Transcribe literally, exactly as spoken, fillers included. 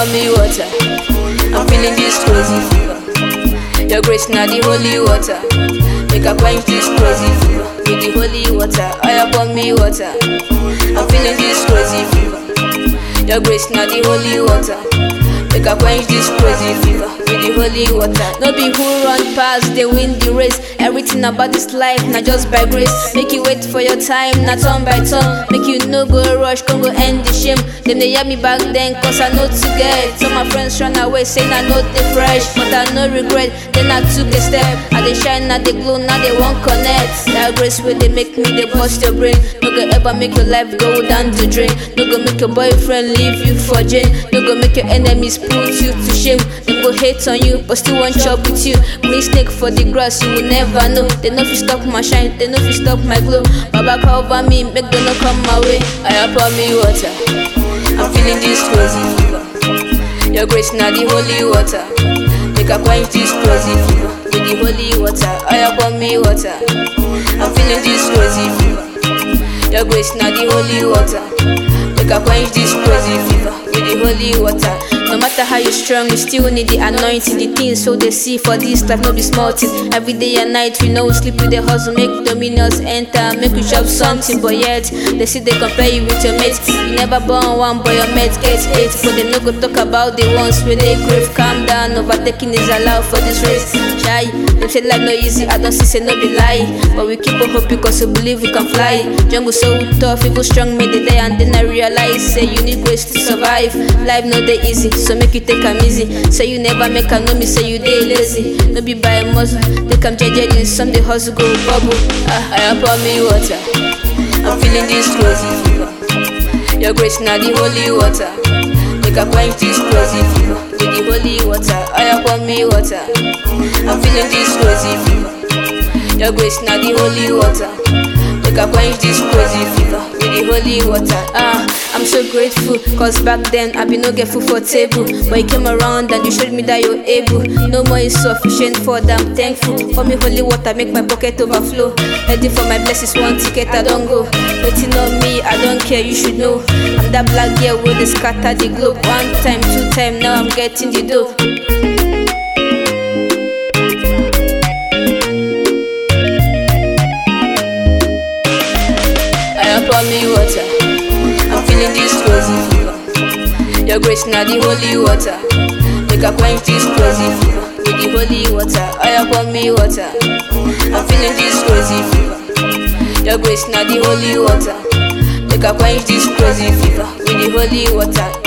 me water. I'm feeling this crazy fever. Your grace now the holy water. Make a quench this crazy fever with the holy water. Oya pour me water. I'm feeling this crazy fever. Your grace now the holy water. Make a quench this crazy fever with the holy water. No be who run past, they win the race. Everything about this life, not just by grace. Make you wait for your time, not turn by turn. Make you no go rush, come go end the shame. Then they hear me back then, cause I know to get. Some my friends run away, saying I know they fresh, but I no regret. Then I took a step, I they shine, now they glow, now they won't connect. That grace where they make me, they bust your brain. No go ever make your life go down the drain. No go make your boyfriend leave you for Jane. No go make your enemies put you to shame. They go hate on you, but still want chop with you. Green snake for the grass, you will never know. They know if you stop my shine, they know if you stop my glow. Baba cover me, make them not come my way. I pour me water. I'm feeling this crazy fever. Your grace now the holy water. Make a quench this crazy fever with the holy water. I pour me water. I'm feeling this crazy fever. Your grace now the holy water. Make a quench this crazy fever with the holy water. No matter how you strong, you still need the anointing. The things so they see for this life, no be small thing. Every day and night, we know sleep with the hustle, make dominions enter, make you chop something. But yet, they see they compare you with your mates. You never born one, but your mates get eight. But they no go talk about the ones where they crave. Calm down, overtaking is allowed for this race. Shy, they say life no easy, I don't see say no be lie. But we keep on hope because we believe we can fly. Jungle so tough, evil strong, made the day, and then I realize, say you need grace to survive. Life no dey easy, so make you take am easy. Say you never make a know me, say you dey lazy. No be by muscle, they come jejely, some dey hustle go bubble. Ah, I pour me water. I'm feeling this crazy fever. Your grace now the holy water. Make a quench this crazy fever with the holy water. I pour me water. I'm feeling this crazy fever. Your grace now the holy water. Make a quench this crazy fever with the holy water. Ah, I'm so grateful, cause back then I be no get food for table. But you came around and you showed me that you're able. No more is sufficient for them, thankful. For me holy water make my pocket overflow. Ready for my blessings, one ticket I don't go. Waiting on me, I don't care, you should know. I'm that black girl where they scatter the globe. One time, two time, now I'm getting the dough. Pour me water. I'm feeling this crazy fever. Your grace now the holy water. Make a quench this crazy fever with the holy water. I pour me water. I'm feeling this crazy fever. Your grace now the holy water. Make a quench this crazy fever with the holy water.